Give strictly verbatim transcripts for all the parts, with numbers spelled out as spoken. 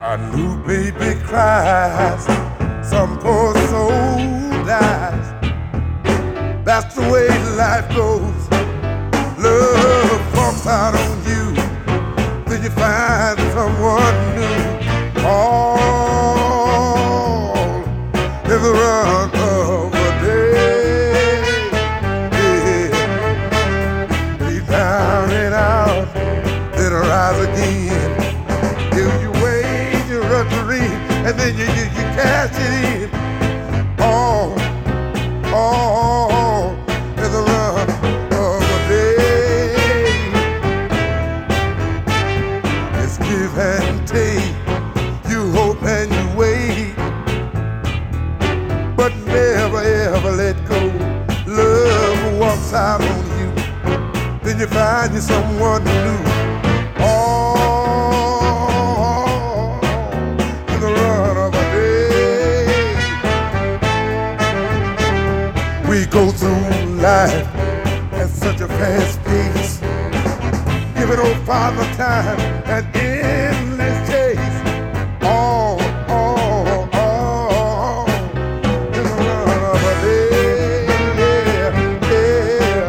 A new baby cries, some poor soul dies. That's the way life goes. Love falls out on you, then you find someone new. All in the run of a day. Yeah. Be down and out, then rise again. If you wait, you run to read, and then you, you, you cash it in. All, all in the run of a day. It's give and take, you hope and you wait, but never ever let go. Love walks out on you, then you find you someone new. All in the run of a day. We go through life at such a fast pace, giving old father time and endless chase. All, all, all in the run of a day. Yeah, yeah.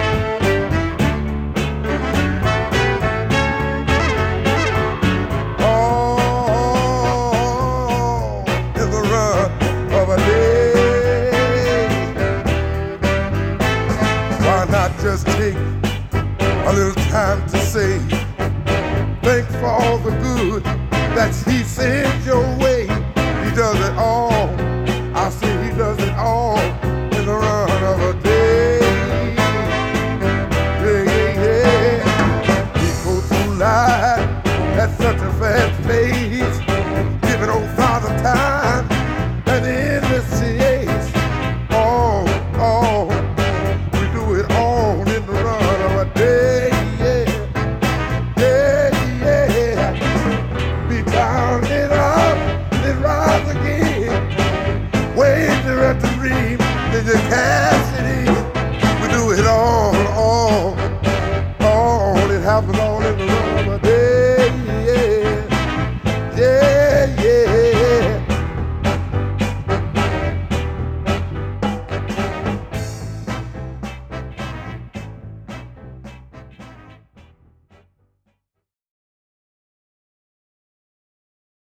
All in the run of a day. Why not just take a little time to say thanks for all the good that he sent your way?